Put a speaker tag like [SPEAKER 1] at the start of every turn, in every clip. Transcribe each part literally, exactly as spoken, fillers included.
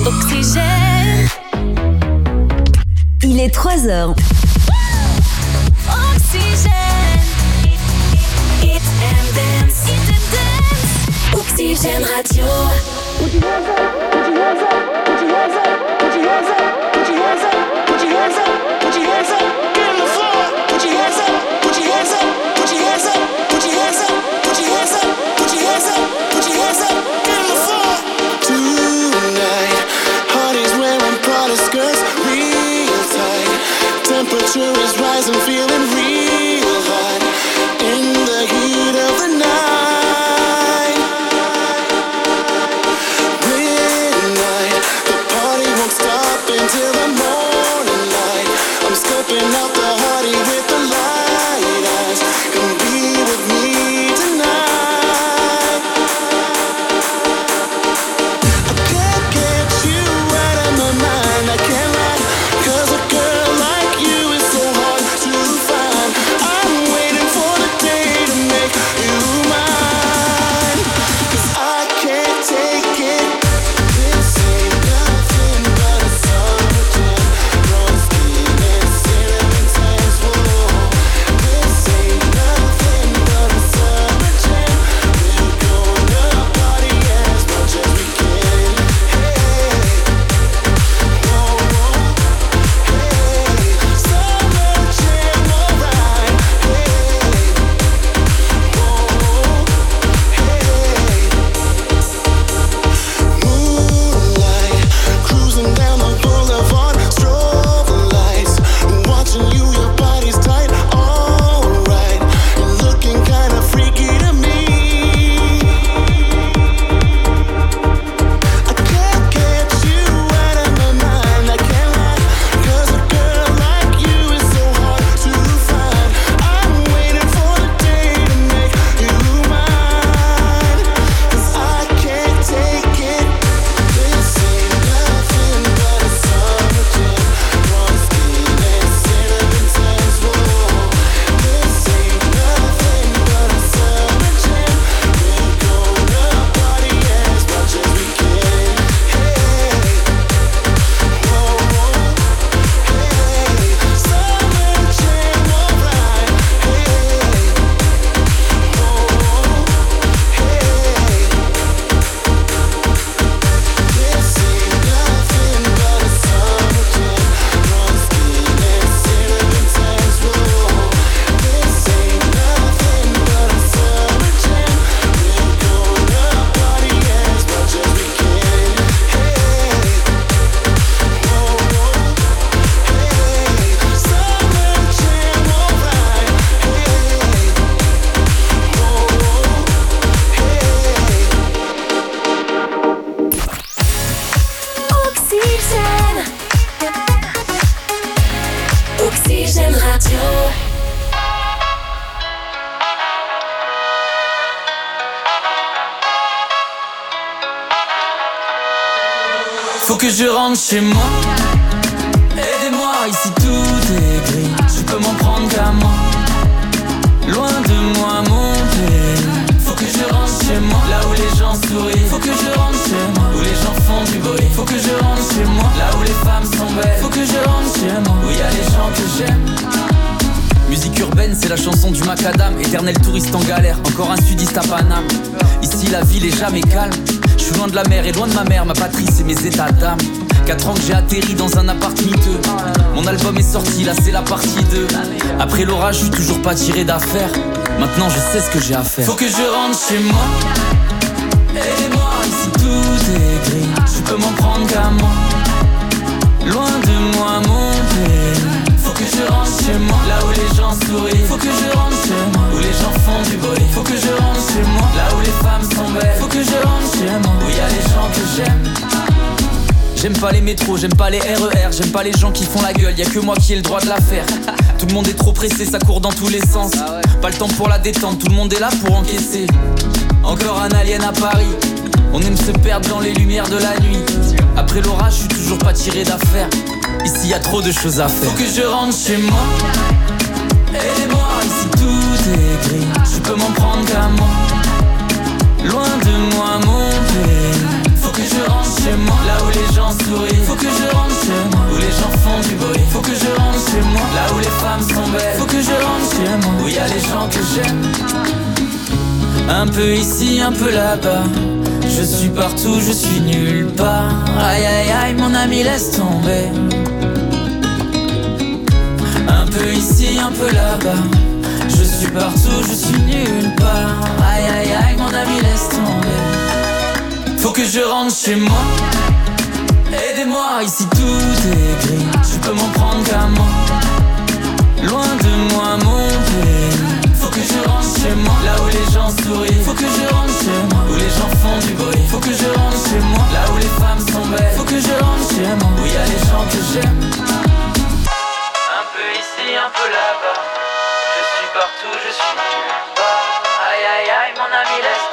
[SPEAKER 1] Oxygène.
[SPEAKER 2] Il est trois heures.
[SPEAKER 1] Oxygène. Hit and dance. Hit and dance. Oxygène Radio.
[SPEAKER 3] Put your hands up, put your hands up, put your hands up, put your hands up, put your hands up, put your hands up, put your hands up, get on the floor, put your hands up, put your hands up, put your hands up, put your hands up, put your hands up, put your hands up, put your hands up, get on the floor. Tonight, heart is wearing Prada skirts, real tight. Temperature is rising, feeling real hot in the heat of the night. Till the morning light, I'm scoping out the hardy with the light eyes. Come be with me tonight. I can't get you out of my mind, I can't lie, 'cause a girl like you is so hard to find. I'm waiting for the day to make you mine, 'cause I can't take it. This ain't nothing but a song.
[SPEAKER 4] Faut que je rentre chez moi. Aidez-moi, ici tout est gris. Je peux m'en prendre qu'à moi. Loin de moi mon pays. Faut que je rentre chez moi. Là où les gens sourient. Faut que je rentre chez moi. Où les gens font du bruit. Faut que je rentre chez moi. Là où les femmes sont belles. Faut que je rentre chez moi. Où y a les gens que j'aime. Musique urbaine, c'est la chanson du macadam. Éternel touriste en galère, encore un sudiste à Paname. Ici la ville est jamais calme. Je suis loin de la mer et loin de ma mère, ma patrie c'est mes états d'âme. Quatre ans que j'ai atterri dans un appart miteux. Mon album est sorti, là c'est la partie deux. Après l'orage, je suis toujours pas tiré d'affaire. Maintenant je sais ce que j'ai à faire. Faut que je rentre chez moi. Aidez-moi, ici tout est gris. Je peux m'en prendre qu'à moi. Loin de moi mon pays. Faut que je rentre chez moi. Là où les gens sourient. Faut que je rentre chez moi. Où les gens font du bruit. Faut que je rentre chez moi. Là où les femmes sont belles. Faut que je rentre chez moi. Où y a les gens que j'aime. J'aime pas les métros, j'aime pas les R E R. J'aime pas les gens qui font la gueule, y'a que moi qui ai le droit de la faire. Tout le monde est trop pressé, ça court dans tous les sens. Pas le temps pour la détente, tout le monde est là pour encaisser. Encore un alien à Paris. On aime se perdre dans les lumières de la nuit. Après l'orage, je suis toujours pas tiré d'affaire. Ici y'a trop de choses à faire. Faut que je rentre chez moi. Aidez-moi, ici tout est gris. Je peux m'en prendre qu'à moi. Loin de moi mon pays. Faut que je rentre chez moi. Là où les gens sourient. Faut que je rentre chez moi, où les gens font du bruit. Faut que je rentre chez moi, là où les femmes sont belles. Faut que je rentre chez moi, où y a les gens que j'aime. Un peu ici, un peu là-bas. Je suis partout, je suis nulle part. Aïe aïe aïe, mon ami, laisse tomber. Un peu ici, un peu là-bas. Je suis partout, je suis nulle part. Aïe aïe aïe, mon ami, laisse tomber. Faut que je rentre chez moi. Aidez-moi, ici tout est gris. Je peux m'en prendre qu'à moi. Loin de moi, mon pays. Faut que je rentre chez moi, là où les gens sourient. Faut que je rentre chez moi, où les gens font du bruit. Faut que je rentre chez moi, là où les femmes sont belles. Faut que je rentre chez moi, où y a les gens que j'aime. Un peu ici, un peu là-bas. Je suis partout, je suis nulle part. Aïe aïe aïe, mon ami, laisse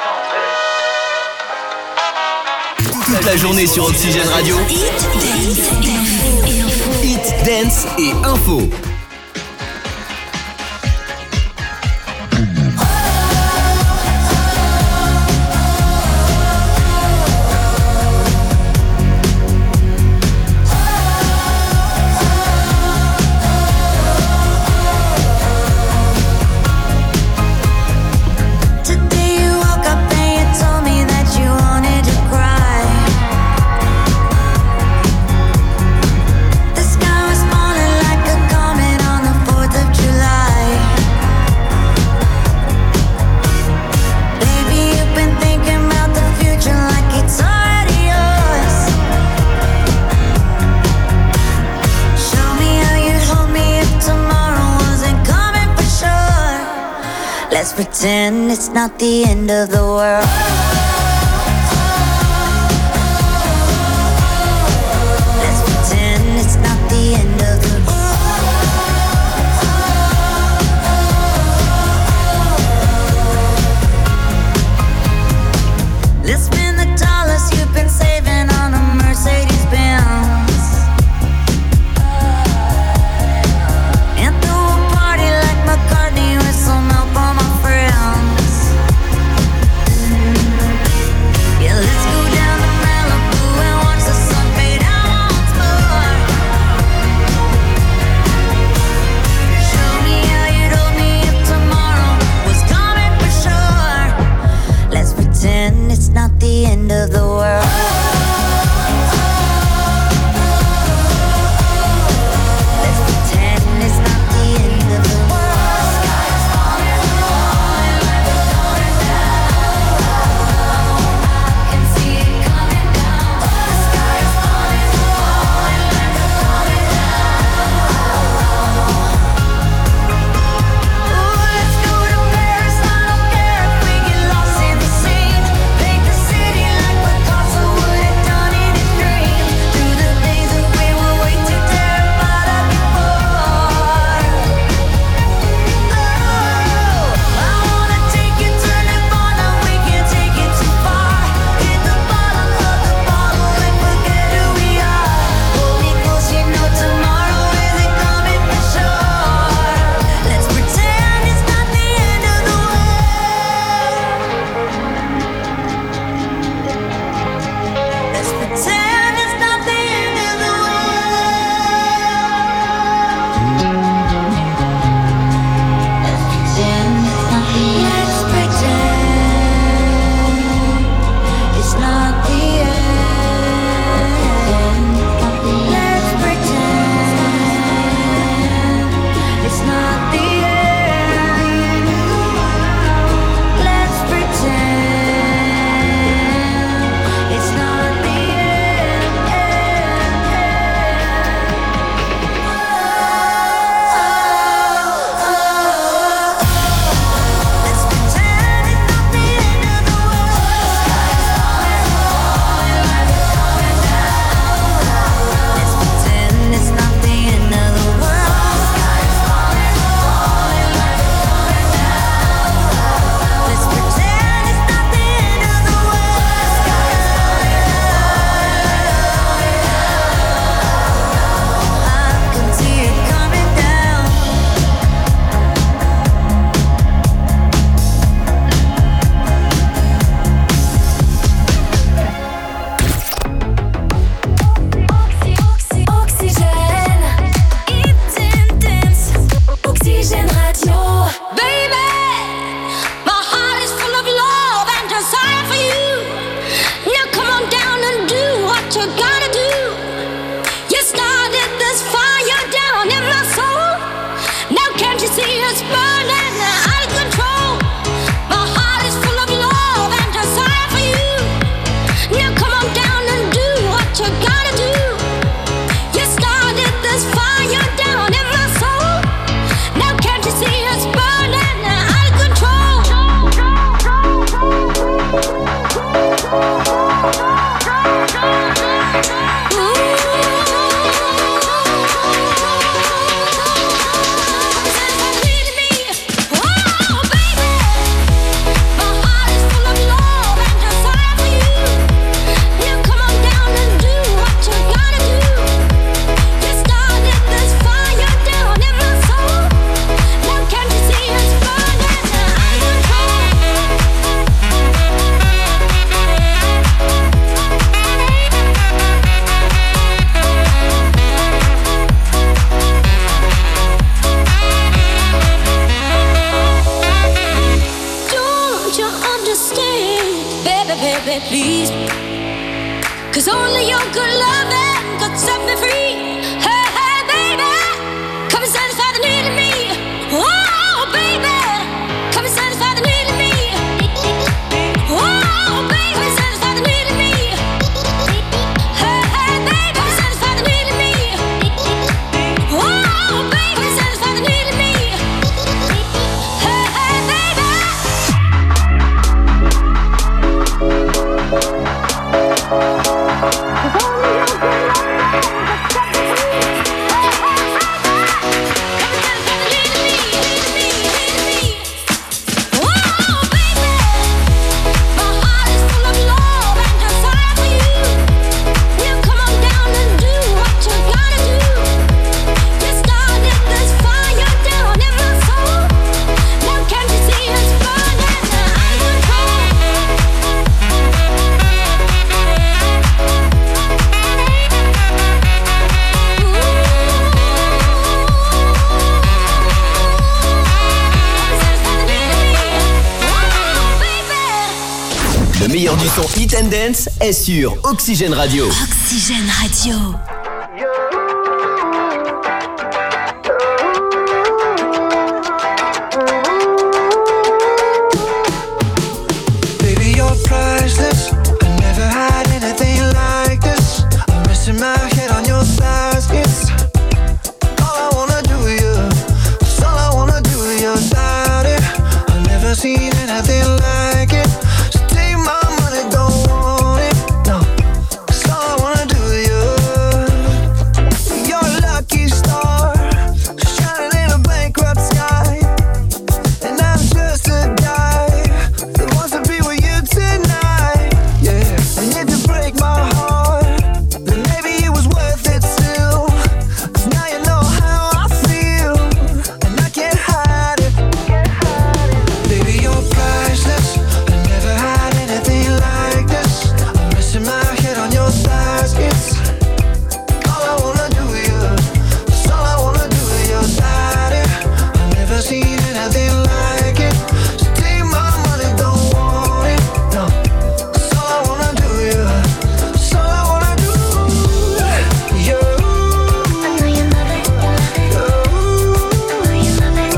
[SPEAKER 4] tomber.
[SPEAKER 2] Toute la journée sur Oxygène Radio. Hit, dance et info.
[SPEAKER 5] Let's pretend it's not the end of the world. Let's pretend it's not the end of the world. Let's spend the dollars you've been saving on a Mercedes Benz. And throw a party like McCartney with some help on my friends.
[SPEAKER 2] son Hit and Dance est sur Oxygène Radio.
[SPEAKER 1] Oxygène Radio.
[SPEAKER 3] Baby, you're priceless. I never had anything like this. I'm resting my head on your thighs. It's all I wanna do with you. It's all I wanna do with your body. I've never seen anything like it. So take my money, don't want it. No, it's all I wanna do with you. You're a lucky star, shining in a bankrupt sky. And I'm just a guy that wants to be with you tonight. Yeah, and if you break my heart, then maybe it was worth it still. 'Cause now you know how I feel, and I can't hide it. Baby, you're priceless. I never had anything like this. I'm resting my head on your thighs. It's all I wanna do with you. It's all I wanna do with your body. I've never seen anything like it. So take my money, don't want it. No, it's all I wanna do with you. It's all I wanna do. You.
[SPEAKER 5] I know you love it, you love it. I know you love it, you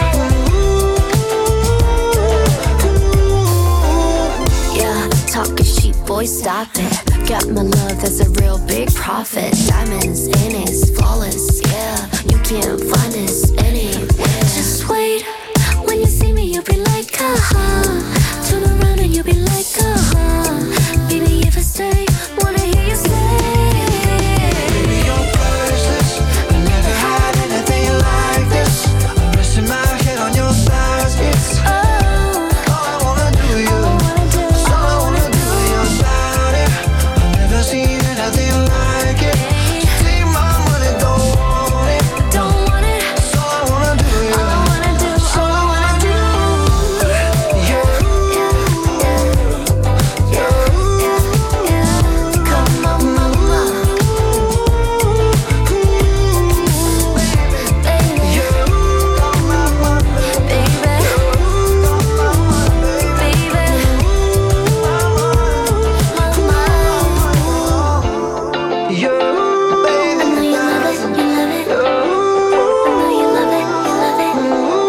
[SPEAKER 5] love it. Yeah, talking cheap, boy, stop it. Got my love, that's a real big profit. Diamonds in it, flawless, yeah. You can't find this anywhere. Just wait, when you see me, you'll be like, uh-huh. Turn around and you'll be like, uh-huh. Baby, if I stay, wanna hear you say.
[SPEAKER 3] Baby, you're priceless. I never had anything like this. I'm resting my head on your thighs. It's
[SPEAKER 5] Oh,
[SPEAKER 3] all I wanna do with you.
[SPEAKER 5] all I wanna do,
[SPEAKER 3] It's all I
[SPEAKER 5] all I
[SPEAKER 3] wanna
[SPEAKER 5] wanna
[SPEAKER 3] do with your body. I've never seen anything like it. So take my money, don't want it.
[SPEAKER 5] don't want it.
[SPEAKER 3] It's all I wanna do with you.
[SPEAKER 5] All I wanna do,
[SPEAKER 3] It's all
[SPEAKER 5] all
[SPEAKER 3] I
[SPEAKER 5] I wanna
[SPEAKER 3] wanna
[SPEAKER 5] do.
[SPEAKER 3] do. Yeah,
[SPEAKER 5] Yeah, yeah, yeah. Come on, mama, baby,
[SPEAKER 3] yeah. Come on, my baby.
[SPEAKER 5] baby, baby, mama.
[SPEAKER 3] You,
[SPEAKER 5] I know you love it, you love it. I know you love it, you love it.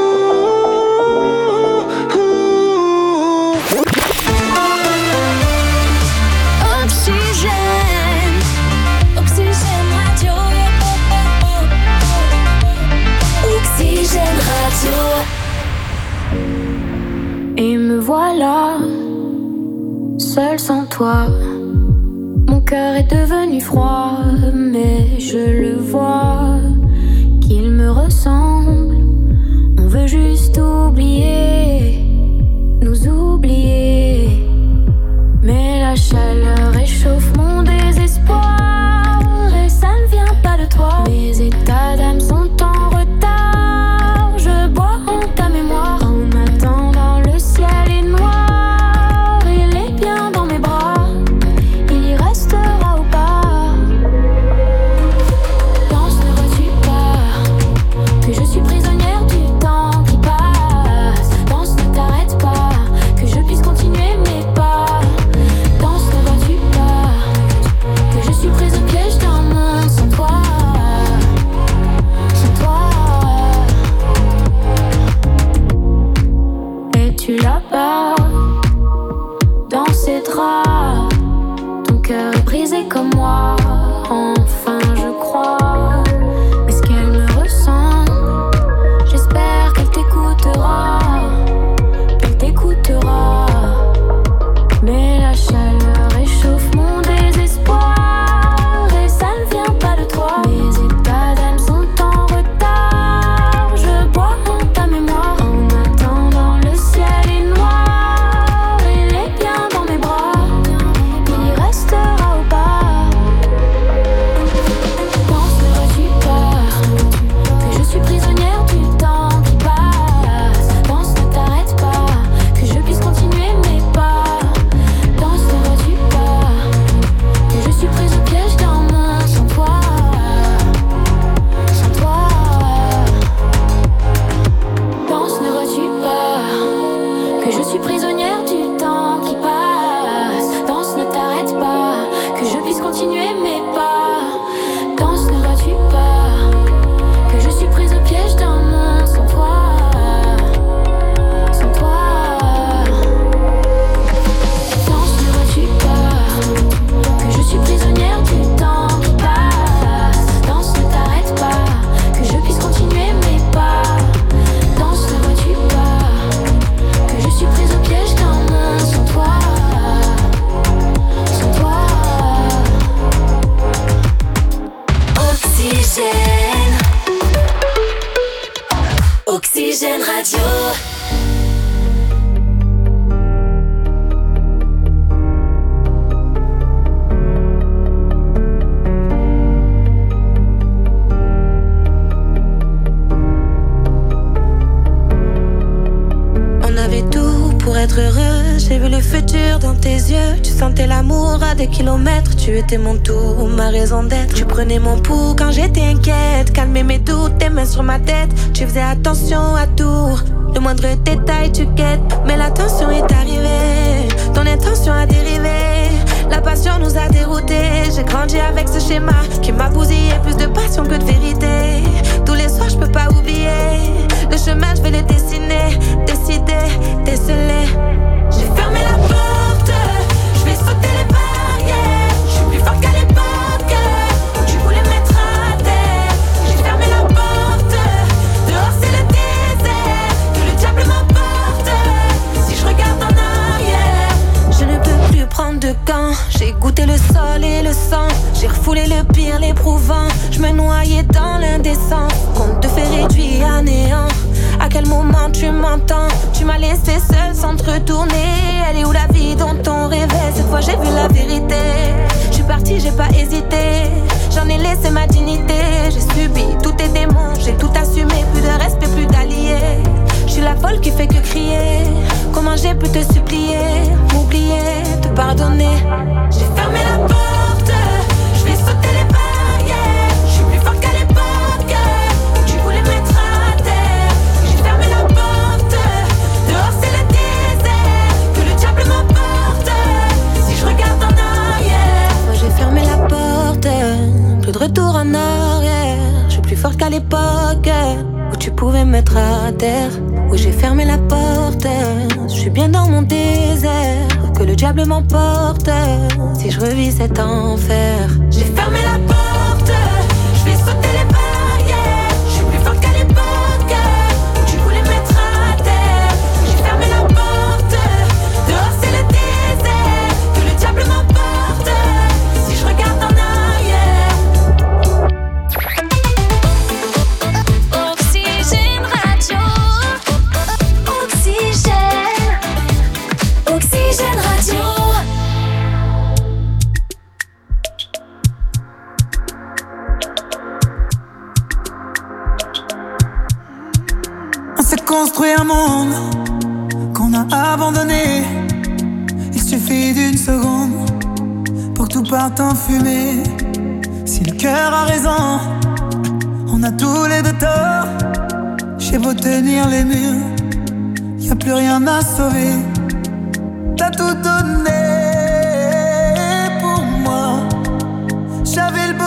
[SPEAKER 5] Oxygène, Oxygène Radio.
[SPEAKER 1] Oxygène Radio.
[SPEAKER 5] Et me voilà, seul sans toi. Mon cœur est devenu froid, mais je le vois qu'il me ressemble. On veut juste oublier, nous oublier. Mais la chaleur réchauffe mon désespoir, et ça ne vient pas de toi. Mes états d'âme sont en retard, je bois en ta mémoire. En attendant, le ciel est noir, il est bien dans mes bras, il y restera ou pas. Danse, ne retient
[SPEAKER 1] prochaine. Oxygène Radio.
[SPEAKER 6] Être heureux, j'ai vu le futur dans tes yeux. Tu sentais l'amour à des kilomètres. Tu étais mon tout, ma raison d'être. Tu prenais mon pouls quand j'étais inquiète. Calmais mes doutes, tes mains sur ma tête. Tu faisais attention à tout, le moindre détail tu guettes. Mais la tension est arrivée, ton intention a dérivé. La passion nous a déroutés. J'ai grandi avec ce schéma qui m'a bousillé. Plus de passion que de vérité. Tous les soirs je peux pas oublier. Le chemin je vais le dessiner. Décider, déceler. J'ai fermé la porte, je vais sauter les barrières. Je suis plus forte qu'à l'époque où tu voulais me mettre à terre. J'ai fermé la porte, dehors c'est le désert. Que le diable m'emporte si je regarde en arrière. Je ne peux plus prendre de gants. J'ai goûté le sol et le sang. J'ai refoulé le pire, l'éprouvant. Je me noyais dans l'indécent. Qu'on te fait réduire à néant. À quel moment tu m'entends? Tu m'as laissé seule sans te retourner. Elle est où la vie dont on rêvait? Cette fois j'ai vu la vérité. Je suis partie, j'ai pas hésité. J'en ai laissé ma dignité. J'ai subi tous tes démons. J'ai tout assumé, plus de respect, plus d'alliés. Je suis la folle qui fait que crier. Comment j'ai pu te supplier? M'oublier, te pardonner. J'ai fermé la porte, je vais sauter les barrières. Je suis plus forte qu'à l'époque où tu voulais me mettre à terre. J'ai fermé la porte, dehors c'est le désert. Que le diable m'emporte si je regarde en arrière. Moi j'ai fermé la porte, plus de retour en arrière. Je suis plus forte qu'à l'époque où tu pouvais me mettre à terre. Oui j'ai fermé la porte, je suis bien dans mon désert. Que le diable m'emporte si je revis cet enfer. J'ai fermé la porte, je vais sauter les barrières. Je suis plus forte qu'à l'époque où tu voulais me mettre à terre. J'ai fermé la porte, dehors c'est le désert. Que le diable m'emporte si je regarde en arrière.
[SPEAKER 1] Oxygène Radio. Oxygène. Oxygène Radio.
[SPEAKER 7] On s'est construit un monde qu'on a abandonné. Il suffit d'une seconde pour que tout parte en fumée. Si le cœur a raison, on a tous les deux tort. J'ai beau tenir les murs, y'a plus rien à sauver. T'as tout donné pour moi. J'avais le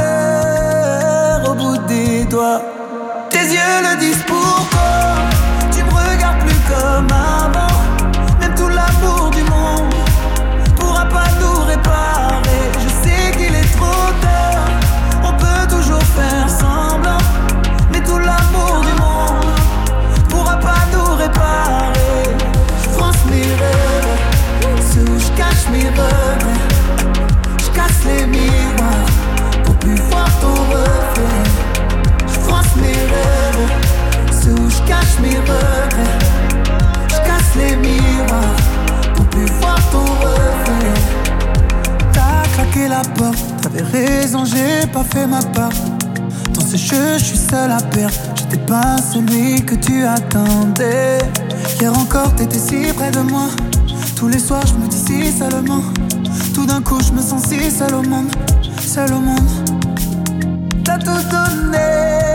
[SPEAKER 7] bonheur au bout des doigts. Tes yeux le disent pourquoi. Tu me regardes plus comme avant. Même tout l'amour du monde pourra pas nous réparer. Je sais qu'il est trop tard. On peut toujours faire semblant. Mais tout l'amour du monde pourra pas nous réparer. Je France mes rêves, ceux où je cache mes regrets. Je casse les miroirs pour plus voir ton reflet. Je France mes rêves, ceux où je cache mes regrets. Je casse les miroirs pour plus voir ton reflet. T'as claqué la porte, t'avais raison, j'ai pas fait ma part. Dans ce jeu, je suis seul à perdre. J'étais pas celui que tu attendais. Hier encore, t'étais si près de moi. Tous les soirs, je me dis si seulement. Tout d'un coup, je me sens si seul au monde. Seul au monde. T'as tout donné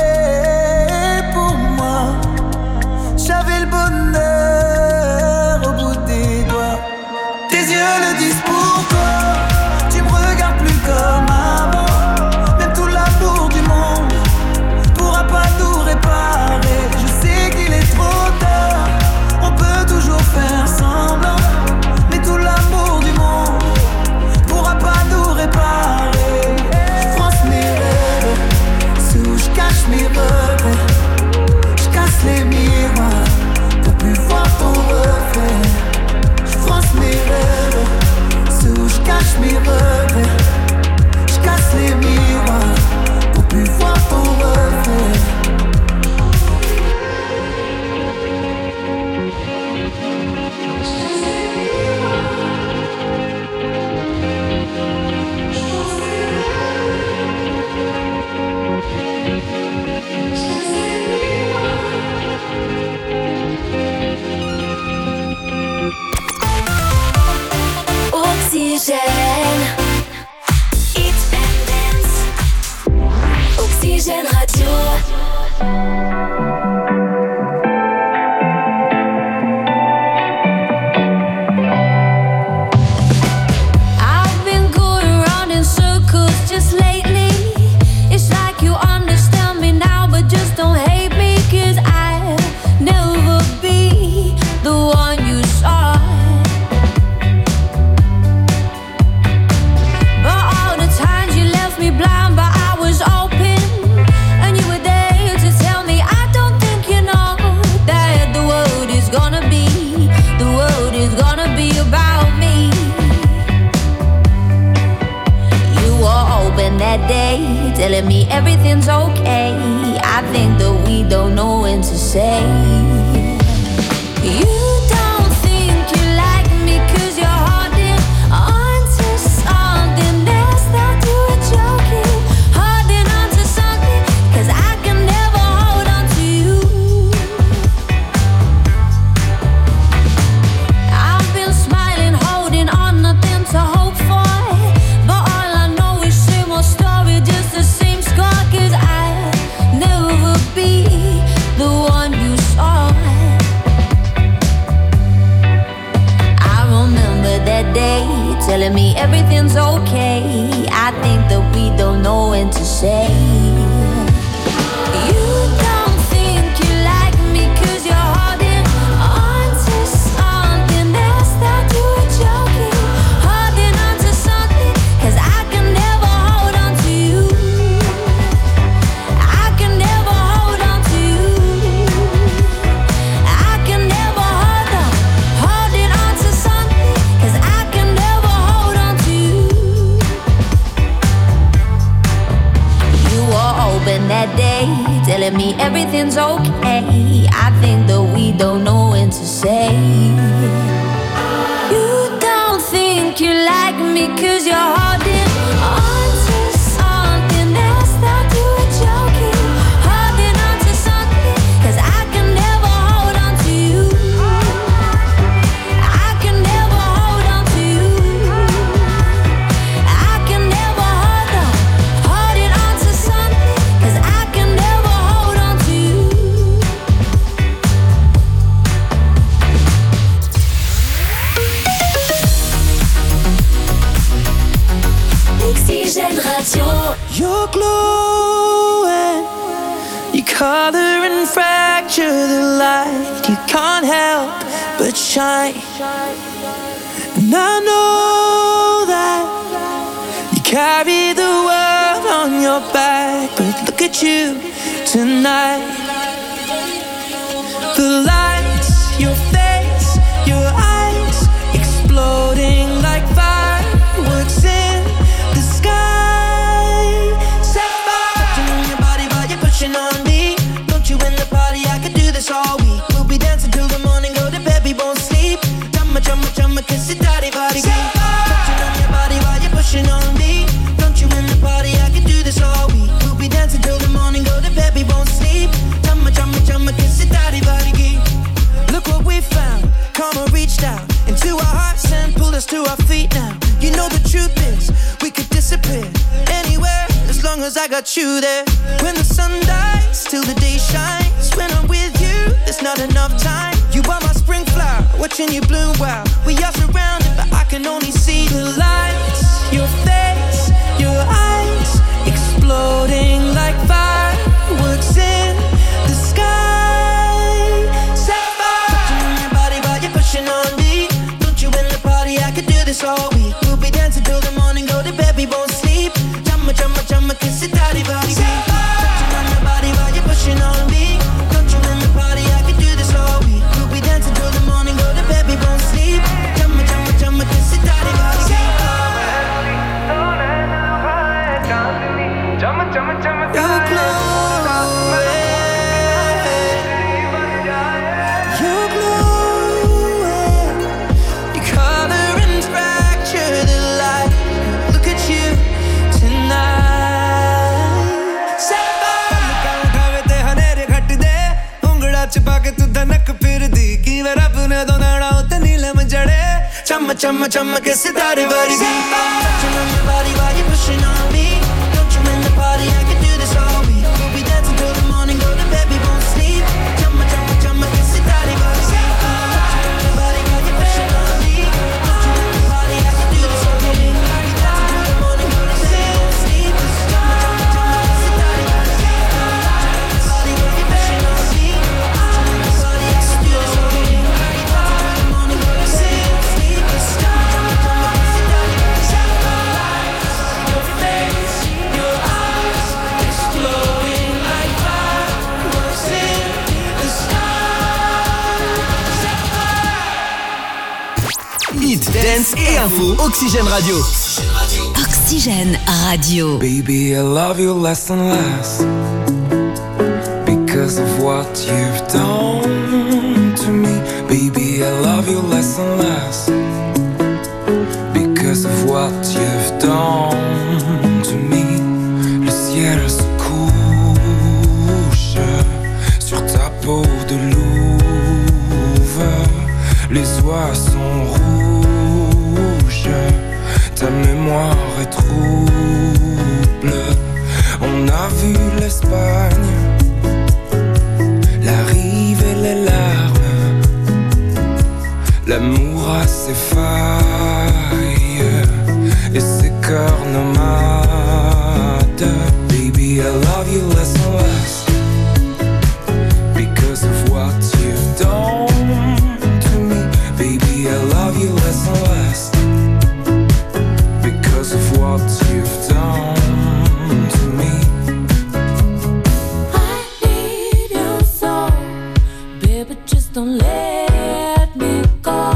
[SPEAKER 7] pour moi. J'avais le bonheur au bout des doigts. Tes yeux le disent pourquoi. Tu me regardes plus comme avant. Même tout l'amour du monde pourra pas nous réparer. Je sais qu'il est trop tard. On peut toujours faire semblant. Mais tout l'amour du monde pourra pas nous réparer. Je France mes rêves, ceux
[SPEAKER 1] Oxygène Radio.
[SPEAKER 5] Just lately, it's like you understand me now, but just don't hate me, 'cause I'll never be the one you saw. But all the times you left me blind, but I was open, and you were there to tell me I don't think you know that the world is gonna be, the world is gonna be about me. That day, telling me everything's okay. I think that we don't know when to say. You don't think you like me 'cause you're holding on to something else that you were joking. Holding on to something 'cause I can never hold on to you. I've been smiling, holding on, nothing to hope for. Story, just the same scar, 'cause I'll never be the one you saw. I remember that day, telling me everything's okay. I think that we don't know when to say. You don't think you like me 'cause you're holding on to something else that you were joking. Holding on to something 'cause I can never hold on to you. I can never hold on to you. I can never hold on, holding on to something 'cause I can never hold on to you. You were open that day, telling me everything's okay. I think that we don't know when to say. You don't think you like me 'cause you're holding on to something else that you were joking. Holding on to something 'cause I can never hold on to you. I can never hold on to you. I can never hold on, holding on to something 'cause I can never hold on to you.
[SPEAKER 1] Oxygène Radio.
[SPEAKER 7] You're glowing, you color and fracture the light. You can't help but shine. And I know that you carry the world on your back, but look at you tonight. The lights, your face, your eyes, exploding like fireworks in the sky. Set fire, touching on your body while you're pushing on me. Don't you in the party? I could do this all week. We'll be dancing till the morning, go to bed, we won't sleep. Chumma, chumma, chumma, kiss it, daddy, body. Touching on your body while you're pushing on me. Don't you in the party? I could do this all week. We'll be dancing till the morning, go to bed, we won't sleep. Chumma, chumma, chumma, kiss it, daddy, body. Look what we found. Karma reached out into our hearts and pulled us to our feet now. You know the truth is, we could disappear anywhere as long as I got you there. When the sun dies, till the day shines. When I'm with you, there's not enough time. You are my spring flower, watching you bloom wild. We are surrounded, but I can only see the lights. Your face, your eyes, exploding like fireworks in the sky. Set fire, touching on your body while you're pushing on me. Don't you in the party? I could do this all week. We'll be dancing till the morning, go to bed, we won't sleep. Chumma, chumma, chumma, kiss it, daddy, body. Touching on your body while you're pushing on me. Don't you in the party? I could do this all week. We'll be dancing till the morning, go to bed, we won't sleep. Chumma, chumma, chumma, kiss it, daddy, body. You're glowing, you're glowing. You color and fracture the light. Look at you tonight. Set fire.
[SPEAKER 8] उठावे ते हनेरे घट दे उंगड़ा छिपा के तू धनक फिर दी की वे रब ने दो नाड़ा उते नीलम जड़े
[SPEAKER 7] Chumma, chumma, chumma, kiss it, daddy, body. Touching on your body while you're pushing on me. Don't you in the party? I could do this all week.
[SPEAKER 2] Dance et info. Oxygène Radio.
[SPEAKER 9] Oxygène Radio.
[SPEAKER 10] Baby, I love you less and less because of what you've done to me. Baby, I love you less and less because of what you've done to me. Le ciel se couche sur ta peau de louve. Les oies sont rouges, ta mémoire est trouble. On a vu l'Espagne, la rive et les larmes. L'amour a ses failles et ses cœurs nomades. Baby, I love you less and less because of what you've done to me. Baby, I love you less and less because of what you've done to me.
[SPEAKER 6] I need your soul, baby, just don't let me go.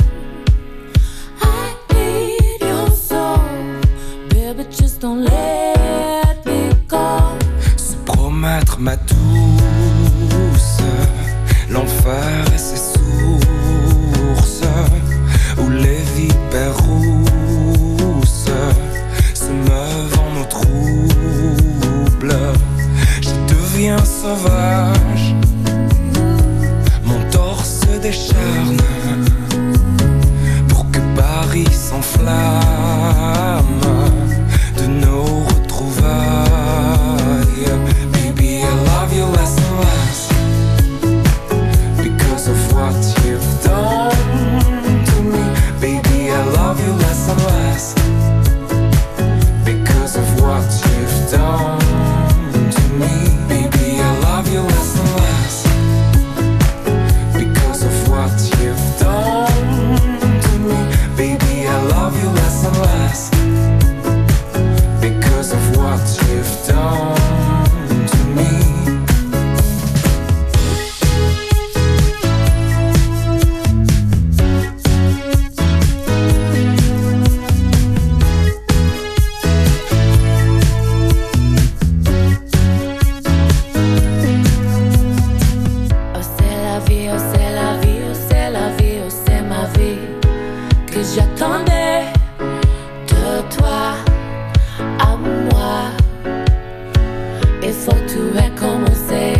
[SPEAKER 6] I need your soul, baby, just don't let me go.
[SPEAKER 10] Se promettre ma douce, l'enfer et ses sources, où les vipères rousses se meuvent en eau trouble. Je deviens sauvage, mon torse décharne pour que Paris s'enflamme de nos retrouvailles. Baby, I love you less and less because of what you've done to me. Baby, I love you less and less because of what you've done to me. Baby, I love you less and less because of what you've done to me. Baby, I love you less and less because of what you've done to me.
[SPEAKER 6] Oh c'est la vie, oh c'est la vie, oh c'est la vie, oh c'est ma vie que j'attendais de toi à moi. Il faut tout recommencer.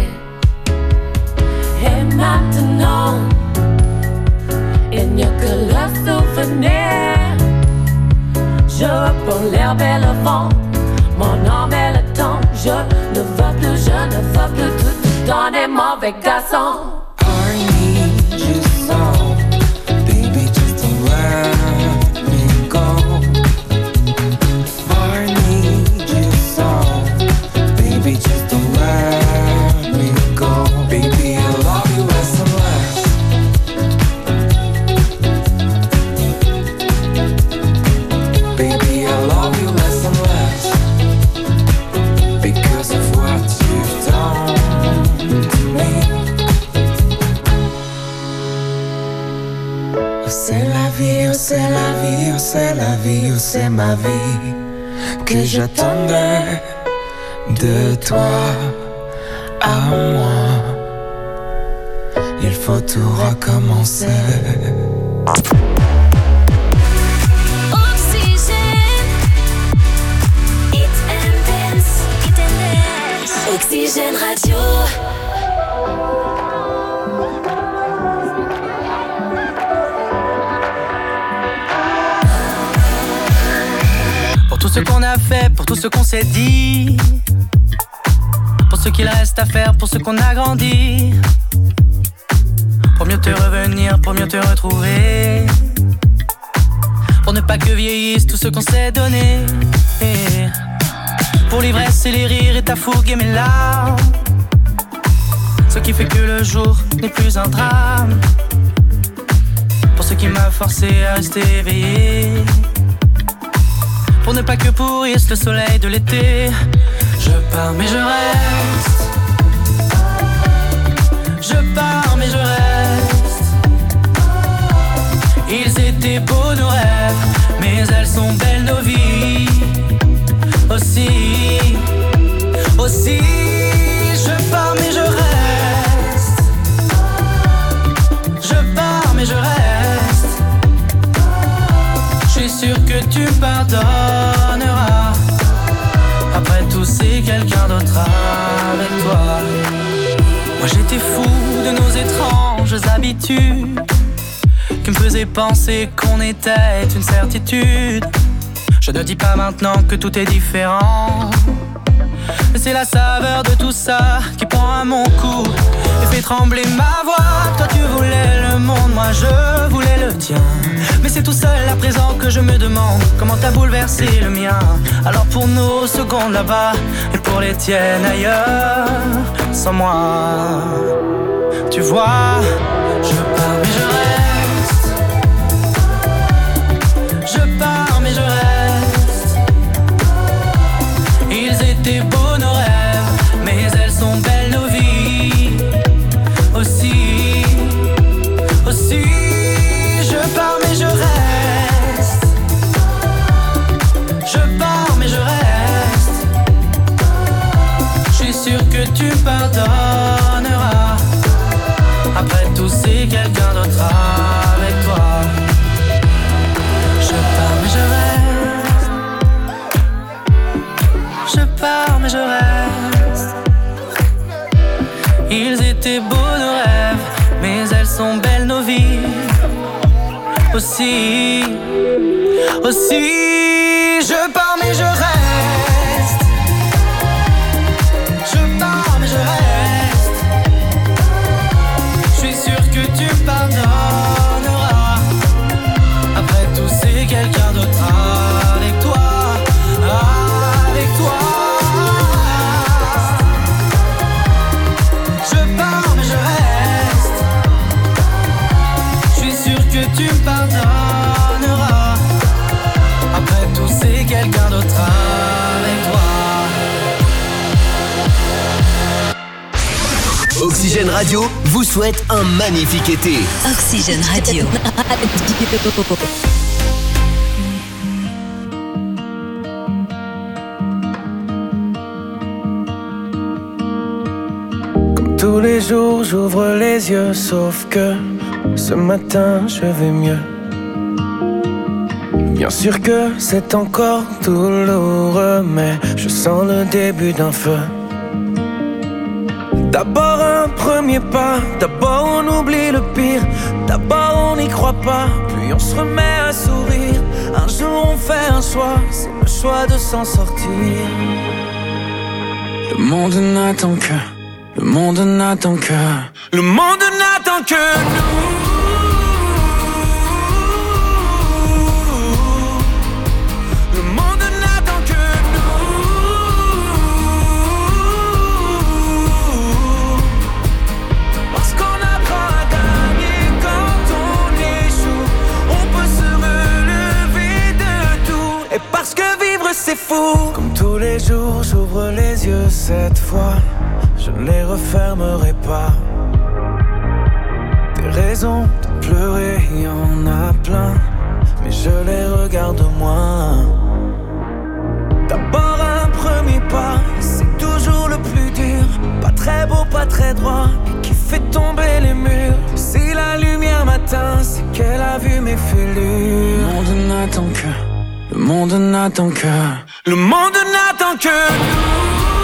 [SPEAKER 6] Et maintenant, il n'y a que le souvenir. Je reprends l'herbe et le vent, mon âme et le temps. Je ne veux plus, je ne veux plus tout donner, mauvais garçon.
[SPEAKER 10] I need you so, baby, just don't let me go. I need you so, baby, just don't let me go. Baby, I love you less and less Baby, I love you less and less because of what you've done to me. Oh, c'est la vie, oh c'est la vie, oh c'est la vie, oh c'est ma vie que j'attendais de toi à moi. Il faut tout recommencer.
[SPEAKER 1] Oxygène. Hit and dance. Hit and dance. Oxygène Radio.
[SPEAKER 4] Pour tout ce qu'on a fait, pour tout ce qu'on s'est dit, pour ce qu'il reste à faire, pour ce qu'on a grandi, pour mieux te revenir, pour mieux te retrouver, pour ne pas que vieillisse tout ce qu'on s'est donné, pour l'ivresse et les rires et ta fougue et mes larmes, ce qui fait que le jour n'est plus un drame, pour ce qui m'a forcé à rester éveillé, pour ne pas que pourrisse le soleil de l'été. Je pars mais je reste, je pars mais je reste. Ils étaient étaient beaux nos rêves, mais elles sont belles nos vies. Aussi, aussi, je pars mais je reste. Je pars mais je reste. Je suis sûr que tu me pardonneras. Après tout c'est quelqu'un d'autre avec toi. Moi j'étais fou de nos étranges habitudes qui me faisaient penser qu'on était une certitude. Je ne dis pas maintenant que tout est différent, mais c'est la saveur de tout ça qui prend à mon cou et fait trembler ma voix. Toi tu voulais le monde, moi je voulais le tien, mais c'est tout seul à présent que je me demande comment t'as bouleversé le mien. Alors pour nos secondes là-bas et pour les tiennes ailleurs, sans moi, tu vois, je pars mais je reste. Je pars mais je reste. Ils étaient beaux nos rêves, mais elles sont belles nos vies. Aussi, aussi, je pars mais je reste. Je pars mais je reste. Je suis sûr que tu me pardonneras. Après tout c'est quelqu'un d'autre avec toi. Je pars mais je reste. Je pars mais je reste. Ils étaient beaux nos rêves, mais elles sont belles nos vies. Aussi, aussi, je pars mais je reste. Je pars mais je reste. Je suis sûr que tu me pardonneras. Après tout c'est quelqu'un d'autre avec toi. Avec toi. Je pars mais je reste. Je suis sûr que tu me pardonneras. Après tout c'est quelqu'un d'autre avec toi.
[SPEAKER 2] Oxygène Radio vous souhaite un magnifique été.
[SPEAKER 9] Oxygène Radio.
[SPEAKER 10] Tous les jours j'ouvre les yeux, sauf que ce matin je vais mieux. Bien sûr que c'est encore douloureux, mais je sens le début d'un feu. D'abord un premier pas, d'abord on oublie le pire. D'abord on n'y croit pas, puis on se remet à sourire. Un jour on fait un choix, c'est le choix de s'en sortir. Le monde n'attend que, le monde n'attend que, le monde n'attend que nous. Parce que vivre c'est fou. Comme tous les jours j'ouvre les yeux cette fois, je ne les refermerai pas. Des raisons de pleurer, il y en a plein, mais je les regarde moins. D'abord un premier pas, c'est toujours le plus dur. Pas très beau, pas très droit, et qui fait tomber les murs. Si la lumière m'atteint, c'est qu'elle a vu mes fêlures. Le monde n'attend que, le monde n'attend que, le monde n'attend que nous.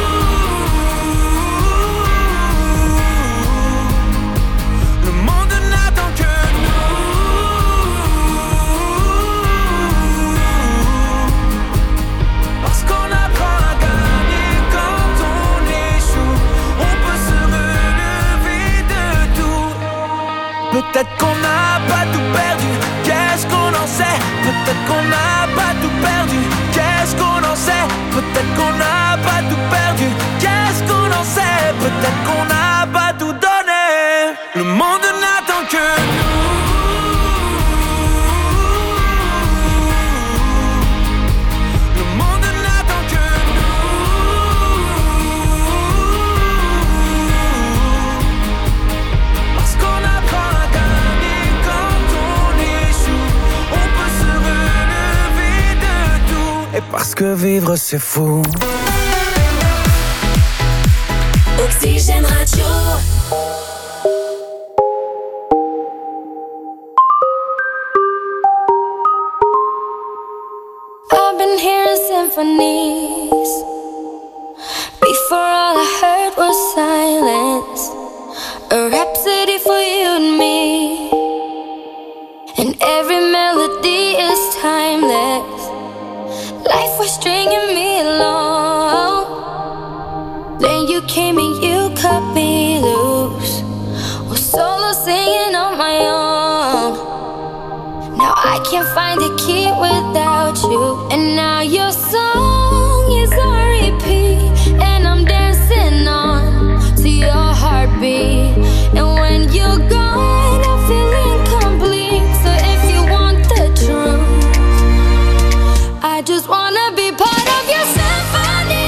[SPEAKER 10] Le monde n'attend que nous. Parce qu'on apprend à gagner quand on échoue. On peut se relever de tout. Peut-être qu'on n'a pas tout perdu, qu'est-ce qu'on en sait? Peut-être qu'on n'a pas tout perdu, qu'est-ce qu'on en sait? Peut-être qu'on n'a pas tout perdu, qu'est-ce qu'on en sait? Peut-être qu'on n'a pas tout donné. Le monde n'attend que nous. Le monde n'attend que nous. Parce qu'on apprend à gagner quand on échoue.
[SPEAKER 7] vivre, c'est fou.
[SPEAKER 1] Oxygène Radio.
[SPEAKER 5] I've been hearing symphonies. Before all I heard was silence. A rhapsody for you and me. And every melody is timeless. Life was stringing me along. Then you came and you cut me loose. Was solo singing on my own. Now I can't find a key without you. And now your song is on repeat. And I'm dancing on to your heartbeat. And when you're gone, I feel incomplete. So if you want the truth, I just wanna be part of your symphony.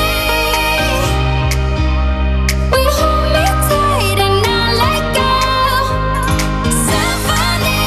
[SPEAKER 5] We hold me tight and not let go. Symphony,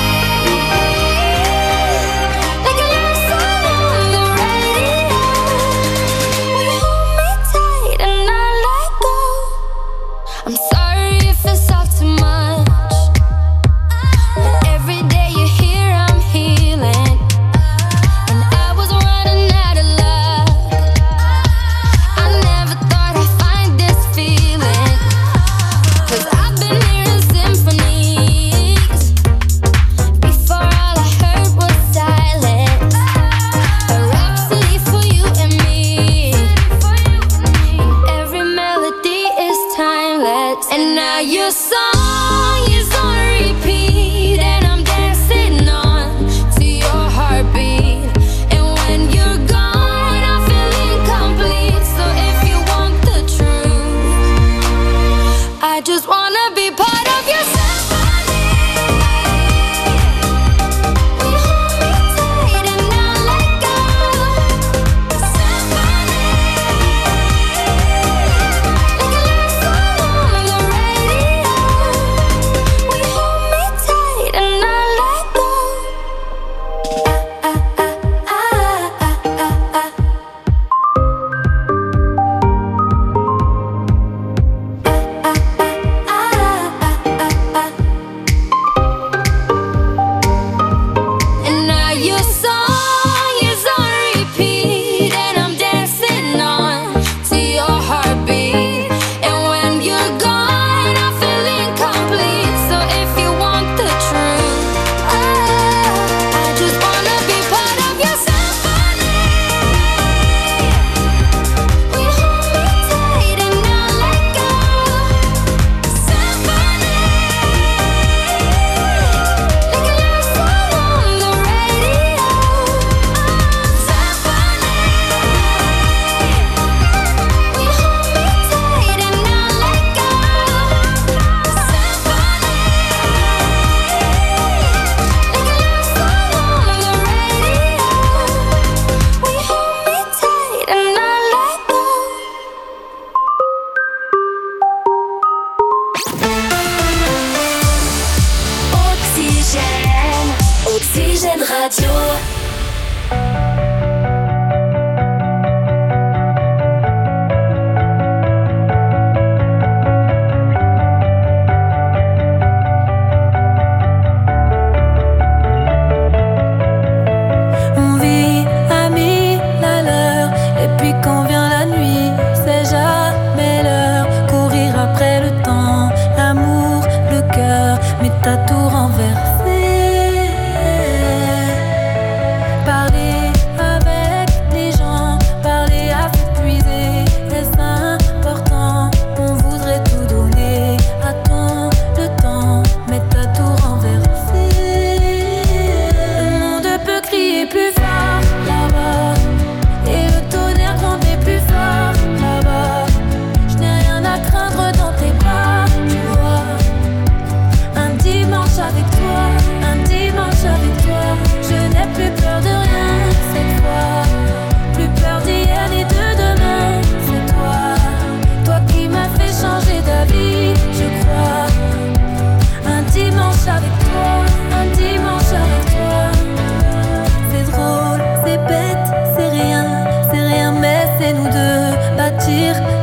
[SPEAKER 5] like a love song on the radio. We hold me tight and not let go. I'm sorry if it's all too much, but every day you're here, I'm healing. And I was running out of luck. I never thought I'd find this feeling. Cause I've been hearing symphonies. Before all I heard was silence. A rhapsody for you and me. And every melody is timeless. And now your song is on repeat. And I'm dancing on to your heartbeat. And when you're gone, I feel incomplete. So if you want the truth, I just wanna be part of your symphony. We hold me tight and not let go. Symphony, like a love song on the radio.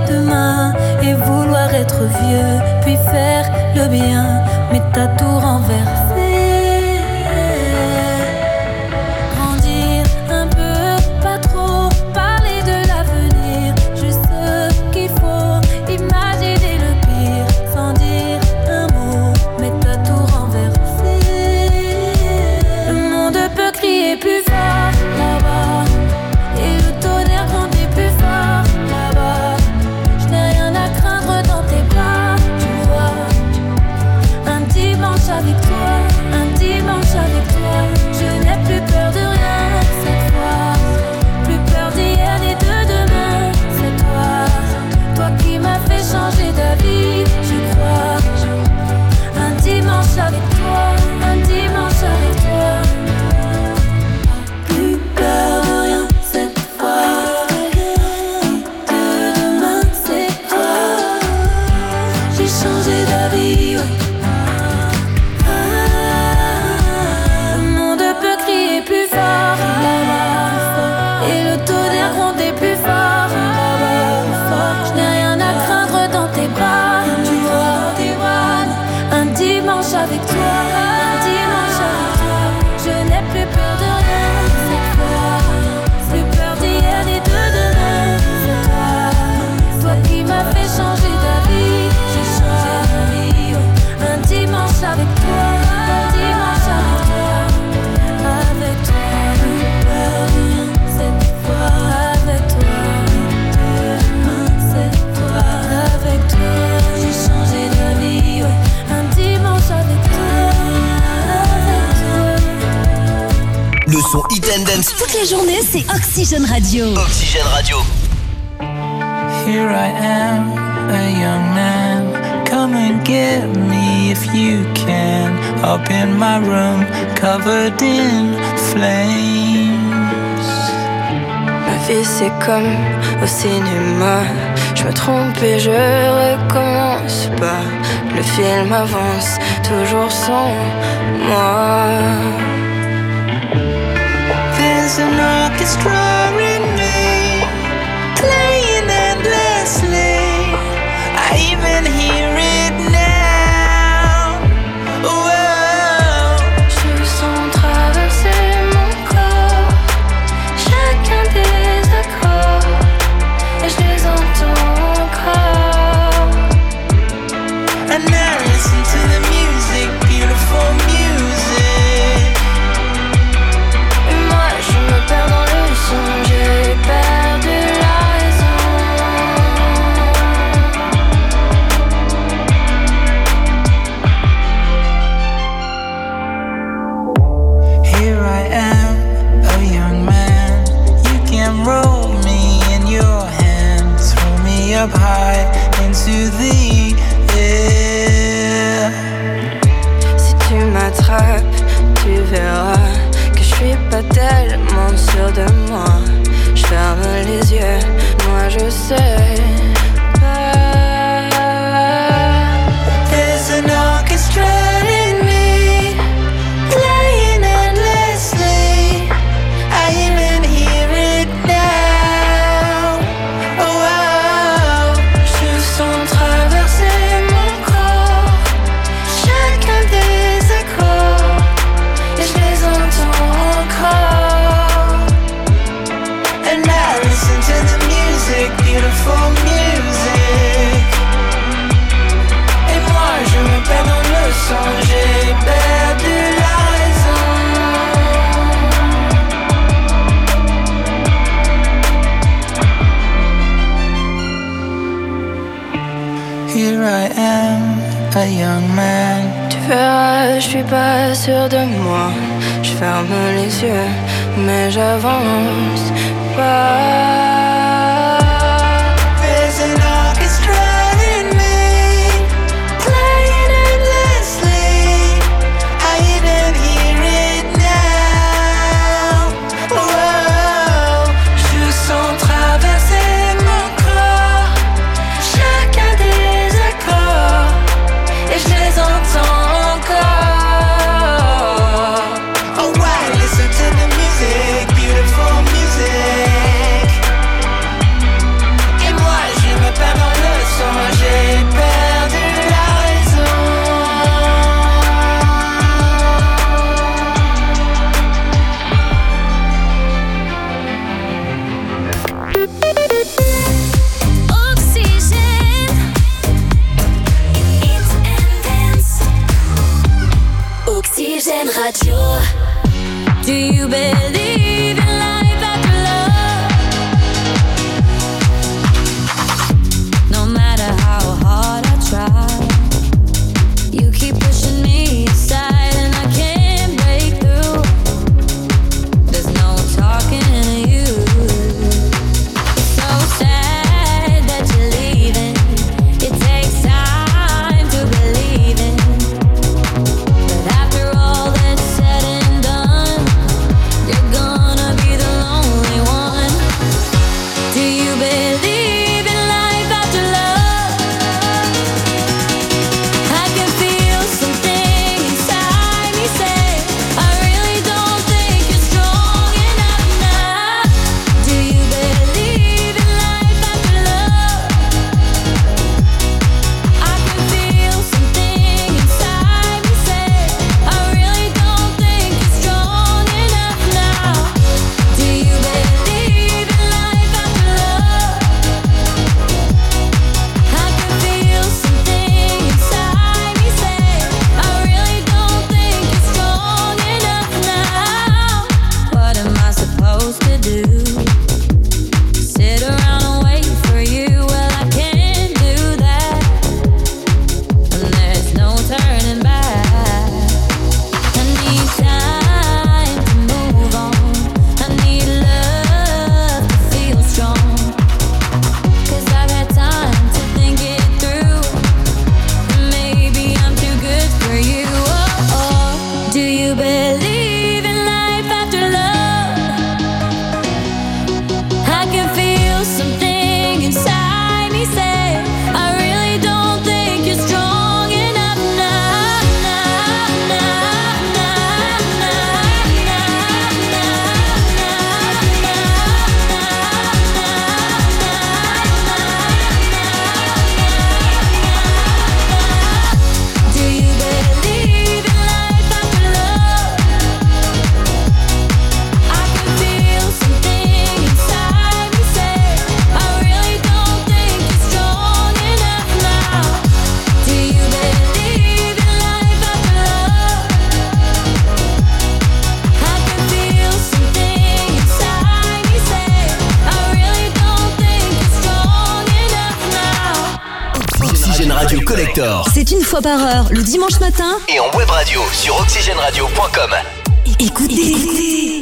[SPEAKER 6] demain et vouloir être vieux, puis faire le bien, mais t'as tout renversé. Grandir un peu, pas trop, parler de l'avenir, juste ce qu'il faut, imaginer le pire, sans dire un mot, mais t'as tout renversé. Le monde peut crier plus fort là-bas, et le tonnerre grandit plus fort là-bas. Je n'ai rien à craindre dans tes bras, tu vois. Un dimanche avec toi, un dimanche avec toi. Je n'ai plus peur de rien cette fois, plus peur d'hier ni de demain. C'est toi, toi qui m'as fait changer d'avis, je crois. Un dimanche avec toi, un dimanche avec toi. Plus peur de rien cette fois, de demain c'est toi. J'ai changé d'avis, ouais. Ah, le monde peut crier plus fort là-bas, et le tonnerre gronder plus fort là-bas. Je n'ai rien à craindre dans tes bras, tu vois. Un dimanche avec toi, un dimanche avec toi. Je n'ai plus peur de rien cette fois, plus peur d'hier ni de demain. C'est toi, toi qui m'as fait changer d'avis. J'ai changé d'avis, ouais. Un dimanche avec toi, un dimanche avec toi. Avec toi, plus peur de rien cette fois. Avec toi, demain c'est toi. Avec toi, j'ai changé d'avis, ouais. Un dimanche avec toi, avec toi.
[SPEAKER 2] Le son Hit and Dance.
[SPEAKER 9] Toute la journée, c'est Oxygène Radio.
[SPEAKER 2] Oxygène Radio.
[SPEAKER 10] Here I am, a young man. Come and get me if you can. Up in my room, covered in flames.
[SPEAKER 11] Ma vie c'est comme au cinéma. Je me trompe et je recommence pas. Le film avance toujours sans moi.
[SPEAKER 10] There's an orchestra in me, playing endlessly. I even hear it now. Whoa.
[SPEAKER 11] Je sens traverser mon corps chacun des accords, et je les entends encore.
[SPEAKER 10] And now listen to the music, beautiful music.
[SPEAKER 11] Et moi je me perds dans le son, j'ai perdu la raison.
[SPEAKER 10] Here I am, a young man. You can roll me in your hand, throw me up high into the air.
[SPEAKER 11] Si tu m'attrapes, tu verras que je suis pas tellement sûre de moi. Je ferme les yeux, moi je sais pas.
[SPEAKER 10] There's an orchestra in me, playing endlessly. I even hear it now. Oh, wow.
[SPEAKER 11] Je sens traverser mon corps chacun des accords, et je les entends encore.
[SPEAKER 10] And now listen to the music, beautiful music. Et moi je me perds dans le son, j'ai perdu la raison. Here I am, a young man.
[SPEAKER 11] Tu verras, je suis pas sûre de moi. Je ferme les yeux, mais j'avance pas.
[SPEAKER 10] There's an orchestra in me, playing endlessly. I even hear it now. Whoa. Je sens traverser mon corps chacun des accords, et je les entends encore. Oh, wow, listen to the music, beautiful music.
[SPEAKER 1] Radio.
[SPEAKER 5] Do you believe in life after love? No matter how hard I try, you keep pushing me aside and I can't break through. There's no talking to you. It's so sad that you're leaving. It takes time to believe in. But after all that's said and done, you're gonna be the lonely one. Do you believe in life after love? I can feel something inside me say, I really don't think you're strong enough now. Do you believe in life after love? I can feel something inside me say, I really don't think you're strong enough now. Do you believe in life after love? I can feel something inside me say, I really don't think you're strong enough now. What am I supposed to do? Sit around and wait for you? Well, I can't do that. And there's no turning back. I need time to move on. I need love to feel strong. Cause I've had time to think it through. Maybe I'm too good for you. Oh, oh. Do you believe in life after love? I can feel something inside me say, I really don't think you're strong enough now. Now, now, now, now, Do you believe in life after love? I can feel something inside me say, I really don't think you're strong enough now. Do you believe in life after love? I can feel something inside me say, I really don't think you're strong enough now.
[SPEAKER 2] Oxygène Radio Collector.
[SPEAKER 9] C'est une fois par heure, le dimanche matin.
[SPEAKER 2] Et en web radio sur oxygène radio point com.
[SPEAKER 9] Écoutez, écoutez.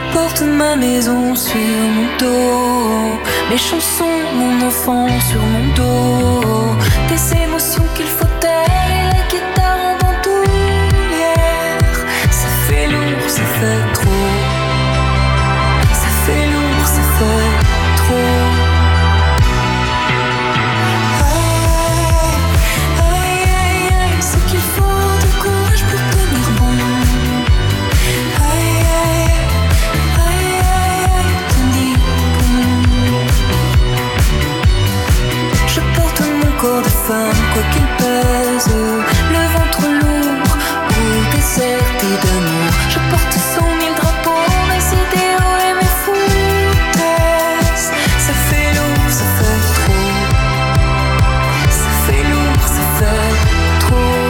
[SPEAKER 11] porte ma maison sur mon dos, mes chansons, mon enfant sur mon dos, des émotions qu'il faut taire et la guitare en bandoulière. Ça fait lourd, ça fait trop. Ça fait lourd, ça fait trop. Corps de femme, quoi qu'il pèse, le ventre lourd ou déserté d'amour. Je porte cent mille drapeaux, mes idéaux et mes foutaises. Ça fait lourd, ça fait trop. Ça fait lourd, ça fait trop.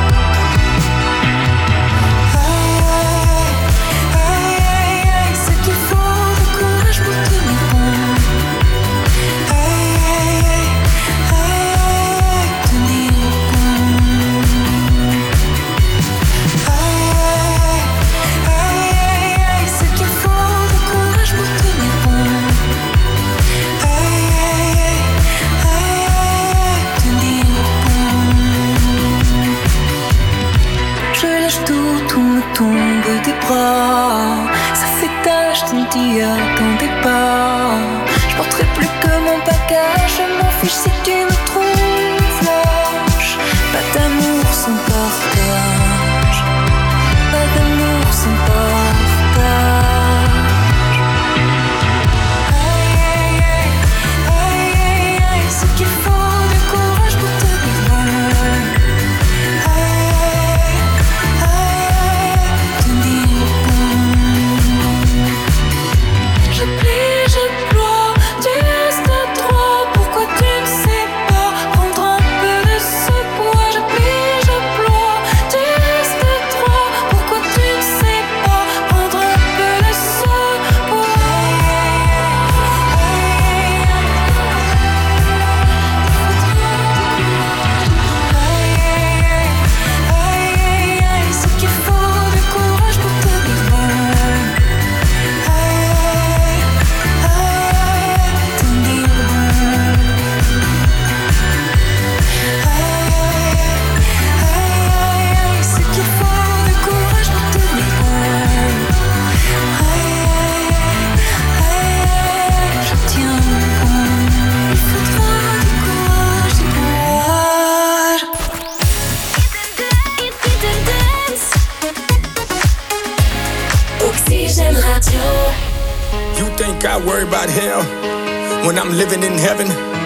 [SPEAKER 11] Aïe, aïe, aïe, aïe, c'est qu'il faut du courage pour tenir bon. Aïe, aïe, aïe. Tombe des bras, ça fait tache, ton t'y attendais pas. Je porterai plus que mon bagage, je m'en fiche si tu me trouves lâche. Pas d'amour sans partage, pas d'amour sans partage. Aïe, aïe, aïe, aïe, aïe, aïe, c'est qu'il faut du courage pour te vivre. Je plie, je ploie, tu restes à droit. Pourquoi tu ne sais pas prendre un peu de ce poids? Je plie, je ploie, tu restes à droit. Pourquoi tu ne sais pas prendre un peu de ce poids? Aïe, aïe, aïe, aïe, aïe, c'est qu'il faut du courage pour te vivre.
[SPEAKER 1] Oxygène Radio.
[SPEAKER 12] You think I worry about hell when I'm living in heaven?